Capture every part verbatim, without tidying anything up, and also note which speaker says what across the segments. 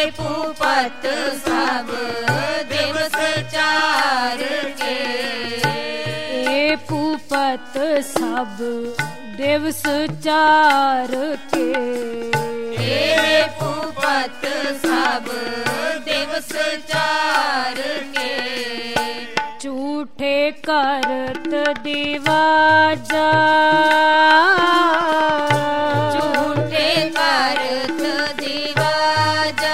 Speaker 1: भूपत सब दिवस चार के
Speaker 2: ए भूपत सब दिवस चार के
Speaker 1: ए भूपत सब दिवस चार के
Speaker 2: झूठे करत दिवाजा
Speaker 1: झूठे करत दिवाजा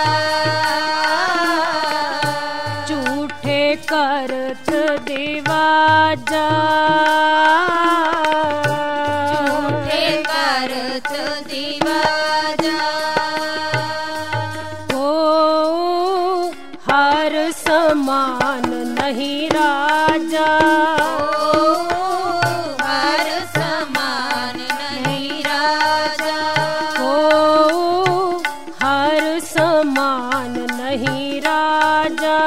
Speaker 2: झूठे करत दिवाजा
Speaker 1: झूठे करत दिवाजा
Speaker 2: हो हर समान नहीं राजा
Speaker 1: हर समान नहीं राजा
Speaker 2: हो हर समान नहीं राजा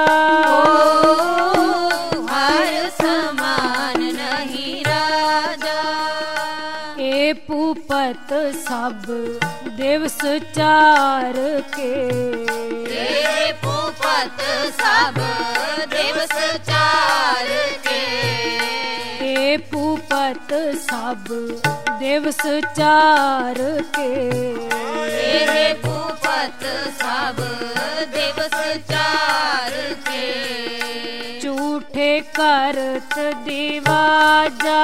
Speaker 1: हर समान नहीं राजा
Speaker 2: ए भूपत सब दिवस चार के
Speaker 1: ए भूपत सब दिवस चार के
Speaker 2: ए भूपत सब दिवस चार के
Speaker 1: ए भूपत सब दिवस चार के
Speaker 2: झूठे करत दिवाजा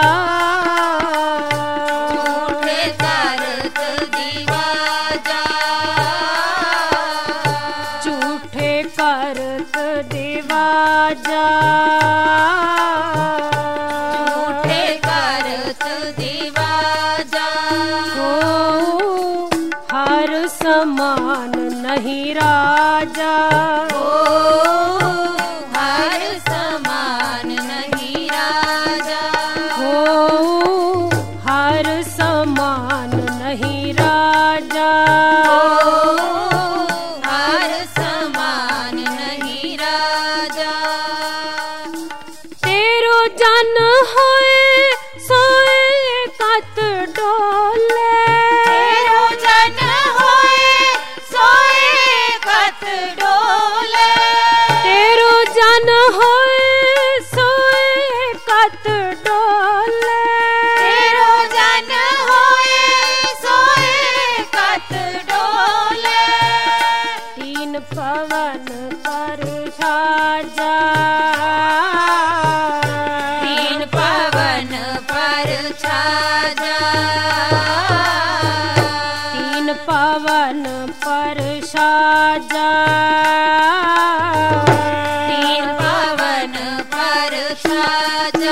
Speaker 1: झूठे करत दिवाजा
Speaker 2: झूठे करत दिवाजा
Speaker 1: झूठे करत दिवाजा
Speaker 2: हो हर समान नहीं राजा
Speaker 1: ओ हर समान नहीं राजा
Speaker 2: हो हर समान नहीं राजा
Speaker 1: ओ हर समान नहीं राजा
Speaker 2: तेरो जन होए सोए कत डोले
Speaker 1: तेरो जन होए सोए कत डोले
Speaker 2: तेरो जन होए सोए कत डोले
Speaker 1: तेरो जन होए सोए कत डोले
Speaker 2: तीन पवन पर छाजा
Speaker 1: तीन पवन पर छाजा
Speaker 2: तीन पवन पर छाजा
Speaker 1: तीन पवन पर छाजा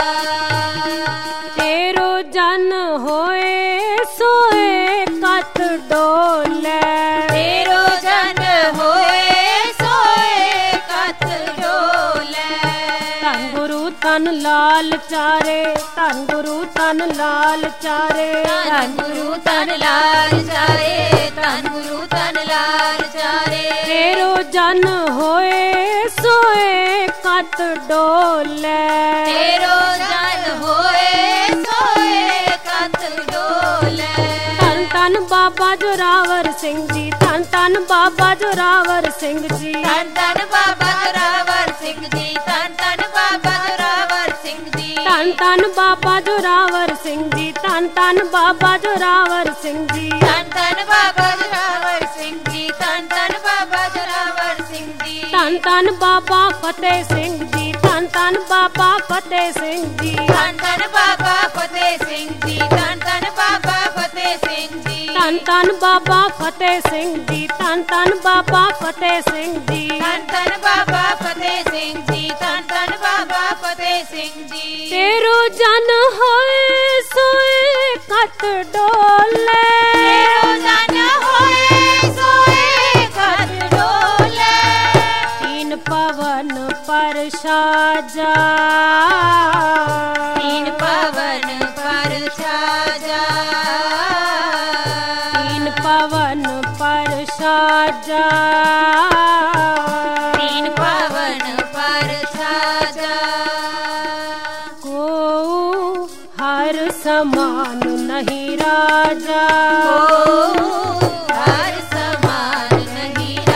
Speaker 2: तेरो जन होए सोए कत डोले
Speaker 1: तेरो जन होए सोए कत डोले
Speaker 2: धन गुरु तन लाल चारे धन गुरु तन लाल चारे
Speaker 1: धन गुरु तन लाल चारे धन गुरु तन लाल चारे
Speaker 2: तेरो जन होए सोए कत डोले
Speaker 1: तेरो जन होए सोए कत डोले
Speaker 2: धन धन बाबा जोरावर सिंह जी धन धन बाबा जोरावर सिंह जी
Speaker 1: धन धन बाबा जोरावर सिंह जी धन धन बाबा जोरावर सिंह जी
Speaker 2: धन धन बाबा जोरावर सिंह जी धन धन बाबा जोरावर सिंह जी
Speaker 1: धन धन बाबा जोरावर सिंह जी धन धन बाबा जोरावर सिंह जी
Speaker 2: धन धन बाबा फतेह सिंह जी धन धन बाबा फतेह सिंह जी
Speaker 1: धन धन बाबा फतेह सिंह जी धन धन बाबा फतेह सिंह जी
Speaker 2: धन धन बाबा फतेह सिंह जी धन धन बाबा फतेह सिंह जी
Speaker 1: धन धन बाबा फतेह सिंह जी धन धन बाबा फतेह सिंह जी
Speaker 2: तेरो जन होए सोए कत डोले
Speaker 1: तेरो जन होए सोए कत डोले
Speaker 2: तीन पवन पर छाजा
Speaker 1: तीन पवन पर छाजा
Speaker 2: तीन पवन पर छाजा
Speaker 1: तीन पवन पर छाजा
Speaker 2: को हर समान नहीं राजा
Speaker 1: ओ हर समान नहीं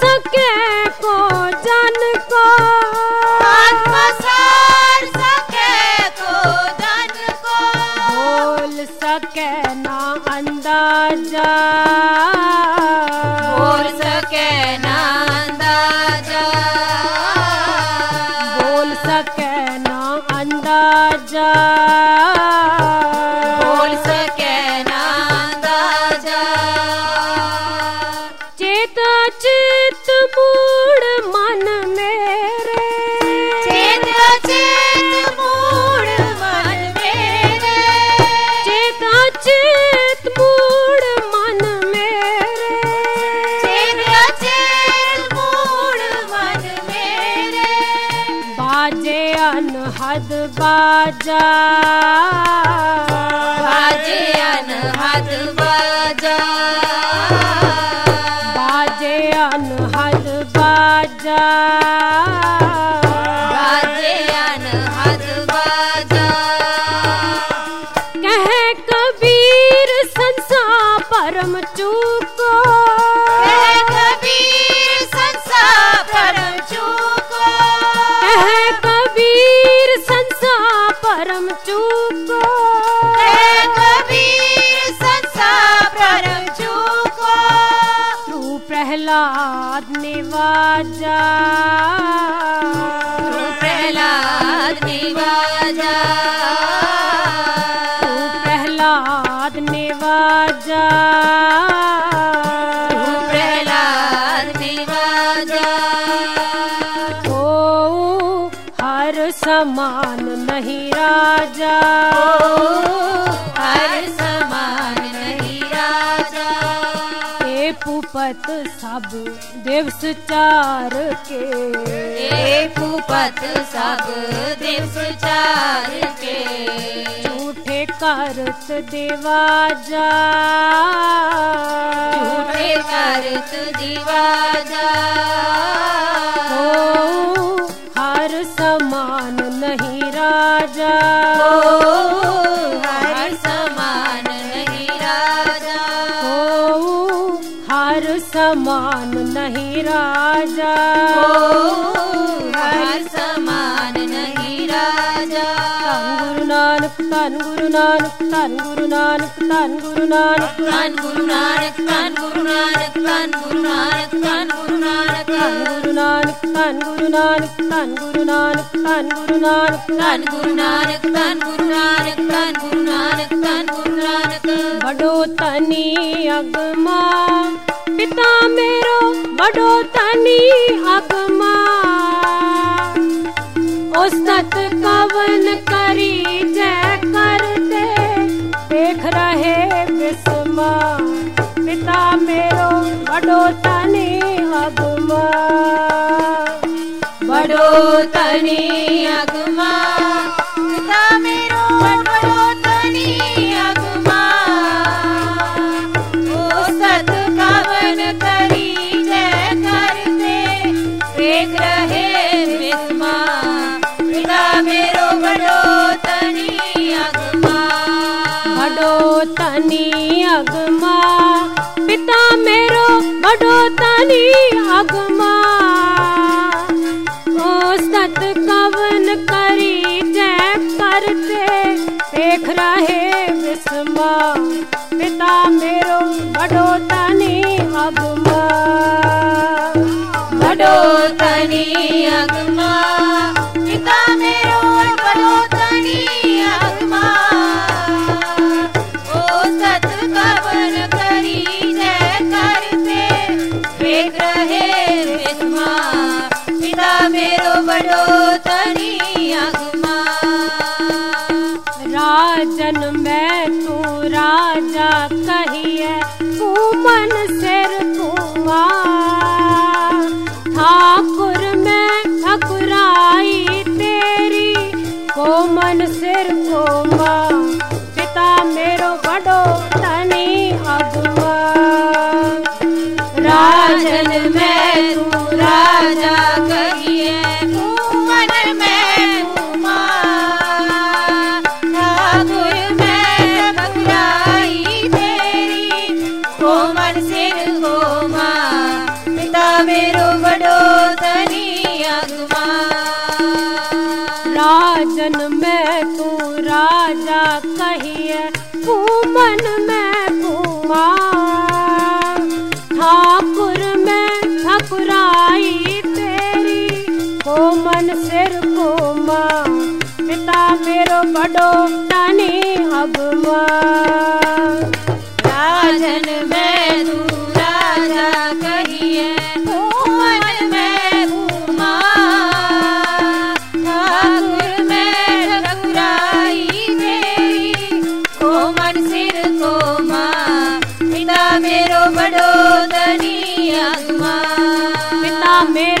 Speaker 2: अनहद बाजा
Speaker 1: बाजे अनहद बाजा
Speaker 2: बाजे अनहद बाजा
Speaker 1: बाजे अनहद बाजा
Speaker 2: कहे कबीर संसार परम चूको
Speaker 1: कहे कबीर संसार परम चूको
Speaker 2: कहे कबीर संसार परम चूको
Speaker 1: कहे कबीर संसार परम चूको
Speaker 2: तू प्रहलाद निवाजा
Speaker 1: तू प्रहलाद निवाजा
Speaker 2: तू प्रहलाद निवाजा
Speaker 1: तू प्रहलाद निवाजा
Speaker 2: ओ हर समान नहीं राजा
Speaker 1: हर समान नहीं राजा
Speaker 2: ए पुपत सब दिवस चार के
Speaker 1: ए पुपत सब दिवस चार के
Speaker 2: झूठे करत दिवाजा
Speaker 1: झूठे करत दिवाजा
Speaker 2: ओ हर समान नहीं राजा
Speaker 1: हर समान नहीं राजा
Speaker 2: ओ हर समान नहीं राजा
Speaker 1: हर समान नहीं राजा
Speaker 2: धन गुरु नानक धन गुरु नानक धन गुरु नानक धन गुरु नानक
Speaker 1: धन गुरु नानक धन गुरु नानक धन गुरु नानक धन गुरु नानक
Speaker 2: धन गुरु नानक धन गुरु नानक धन गुरु नानक
Speaker 1: धन गुरु नानक धन गुरु नानक धन गुरु नानक धन गुरु नानक
Speaker 2: बड़ो तनी अगमा पिता मेरो बड़ो तनी अगमा उस्तत कवन करी जय कर दे देख रहे विस्मा पिता मेरो बड़ो तनी अगमा
Speaker 1: बड़ो तनी अगमा पिता मेरो बड़ो तनी अगमा ओ सत कवन करी जय कर दे देख रहे विस्मा पिता मेरो बड़ो तनी अगमा
Speaker 2: बड़ो तनी अगमा पिता मेरो बड़ो तनी अगमा ओ सत कवन करी जय करते देख रहे विस्मा पिता मेरो बड़ो तनी अगमा
Speaker 1: बड़ो तनी अगमा पिता मेरो बड़ो तनी अगमा ओ सत कवन करी जय करते देख रहे विस्मा पिता मेरो बड़ो तनी अगमा
Speaker 2: राजन में तू राजा कहिए कुमन सिर कुमा ठाकुर में ठकुराई तेरी कोमन सिर कोमा पिता मेरो बड़ो तनी अगमा
Speaker 1: राजन में तू राजा कहिए कुमन में कुमा ठाकुर में ठकुराई तेरी कोमन सिर कोमा पिता मेरो बड़ो तनी अगमा
Speaker 2: राजन में तू राजा कहिए कुमन में कुमा ठाकुर में ठकुराई तेरी कोमन सिर कोमा पिता मेरो बड़ो तनी अगमा
Speaker 1: राजन में तू राजा कहिए कुमन में कुमा ठाकुर में ठकुराई तेरी कोमन सिर कोमा पिता मेरो बड़ो तनी अगमा
Speaker 2: पिता मेरो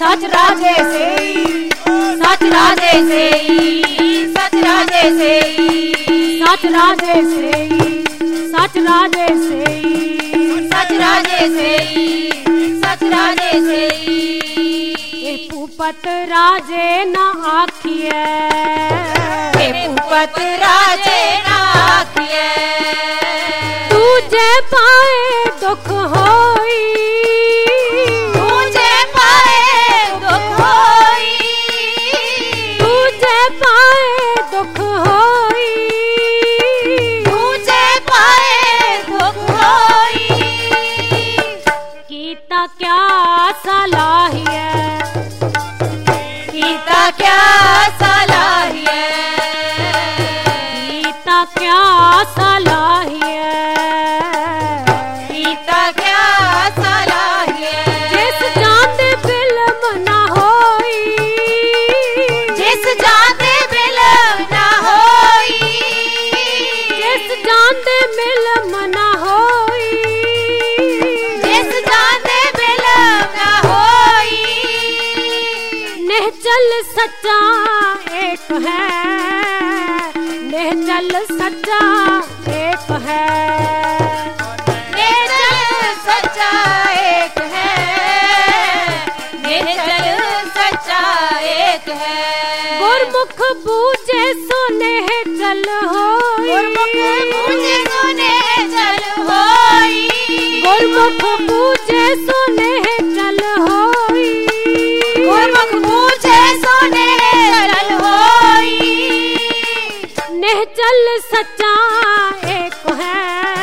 Speaker 1: सच राजे से सच राजे से सच राजे से
Speaker 2: सच राजे से सच राजे से
Speaker 1: सच राजे से सच राजे से
Speaker 2: ए भूपत राजे न आखिए
Speaker 1: हे भूपत राजे न आखिए
Speaker 2: तुझे पाए दुख होई
Speaker 1: तुझे पाए दुख होई
Speaker 2: तुझे पाए दुख होई
Speaker 1: तुझे पाए दुख होई
Speaker 2: कीता क्या सलाहिए
Speaker 1: कीता क्या सलाहिए
Speaker 2: कीता क्या सलाहिए
Speaker 1: कीता क्या सलाहिए
Speaker 2: जिस जाते बिलम ना होई
Speaker 1: जिस जाते बिलम ना होई
Speaker 2: जिस जाते बिलम ना होई
Speaker 1: जिस जाते बिलम ना होई
Speaker 2: निहचल सच्चा एक है निहचल सच्चा एक है
Speaker 1: निश्चल सच्चा एक है निश्चल सच्चा एक है
Speaker 2: गुरमुख बूझे सोने चल होई
Speaker 1: गुरमुख मुझे सुने चल होई
Speaker 2: गुरमुख बूझे सोने चल होई
Speaker 1: गुरमुख मुझे सुने चल होई
Speaker 2: निहचल सच्चा एक है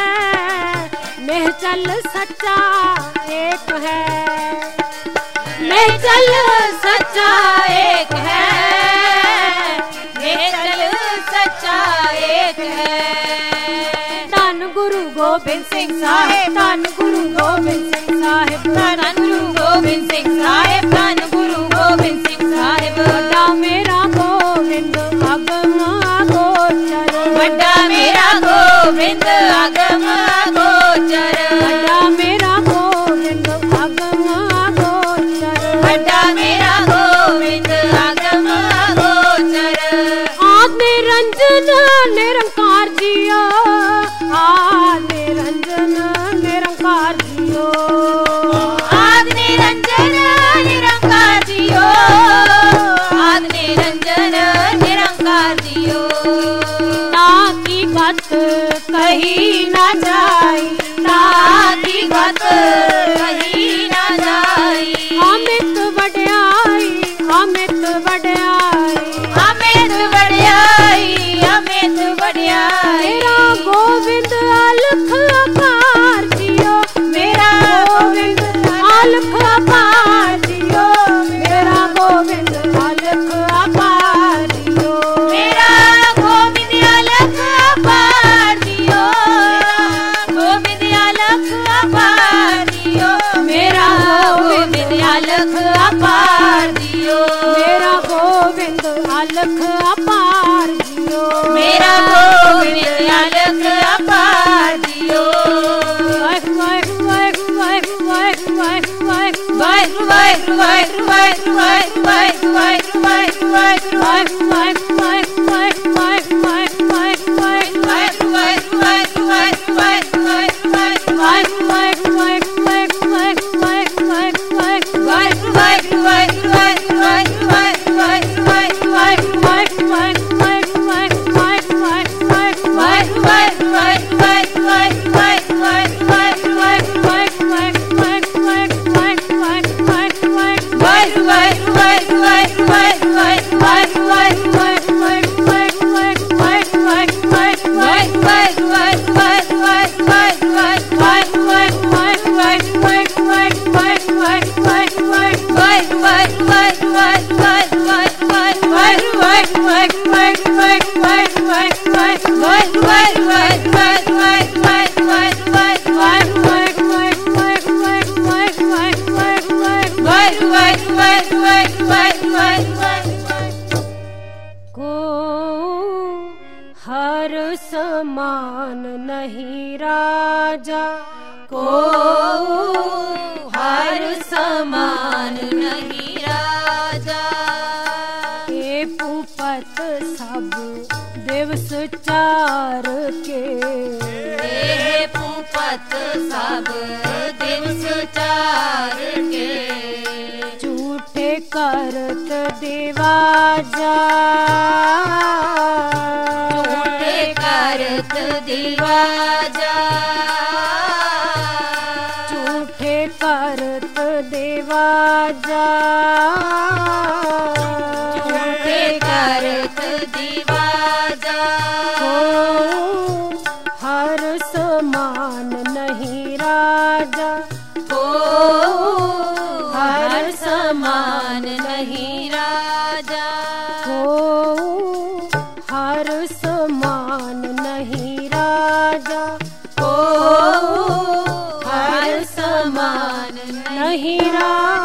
Speaker 2: निहचल सच्चा एक है
Speaker 1: निश्चल सच्चा एक है निश्चल सच्चा एक है
Speaker 2: धन गुरु गोबिंद सिंह साहिब धन गुरु गोबिंद सिंह साहिब
Speaker 1: धन गुरु गोबिंद सिंह साहिब धन गुरु गोबिंद सिंह साहिब
Speaker 2: बड़ा मेरा गोविंद अगम अगोचर
Speaker 1: बड़ा मेरा गोविंद अगम अगोचर
Speaker 2: बड़ा मेरा गोविंद अगम अगोचर
Speaker 1: बड़ा मेरा गोविंद अगम अगोचर
Speaker 2: आद निरंजन निरंकार जियो आद निरंजन निरंकार जियो
Speaker 1: आद निरंजन निरंकार जियो आद निरंजन निरंकार जियो
Speaker 2: ताकि बात कही ना जाई
Speaker 1: ताकि बात कही ना जाई
Speaker 2: अमित वड्याई अमित वड्याई
Speaker 1: अमित बढ़ियाई अमित बढ़ियाई
Speaker 2: मेरा गोविंद अलख अपार जियो
Speaker 1: मेरा गोविंद
Speaker 2: अलख अपार जियो मेरा गोविंद अलख अपार जियो
Speaker 1: मेरा गोविंद अलख अपार दियो गोविंद अलख अपार दियो मेरा गोविंद अलख अपार दियो
Speaker 2: मेरा गोविंद अलख अपार जियो
Speaker 1: मेरा गोविंद अलख अपार दियो
Speaker 2: वाहिगुरु वाहिगुरु वाहिगुरु वाहिगुरु वाहिगुरु
Speaker 1: वाहिगुरु वाहिगुरु वाहिगुरु वाहिगुरु वाहिगुरु वाहिगुरु वाहिगुरु वाहिगुरु वाहिगुरु
Speaker 2: को हर समान नहीं राजा
Speaker 1: को हर समान नहीं
Speaker 2: चार के,
Speaker 1: देह पूपत सब दिवस चार के,
Speaker 2: झूठे करत दिवाजा,
Speaker 1: झूठे करत दिवाजा,
Speaker 2: झूठे करत दिवाजा,
Speaker 1: झूठे करत दिवाजा,
Speaker 2: हो हर समान नहीं राजा,
Speaker 1: हो हर समान नहीं राजा,
Speaker 2: हो हर समान नहीं राजा,
Speaker 1: हो हर समान
Speaker 2: नहीं राजा।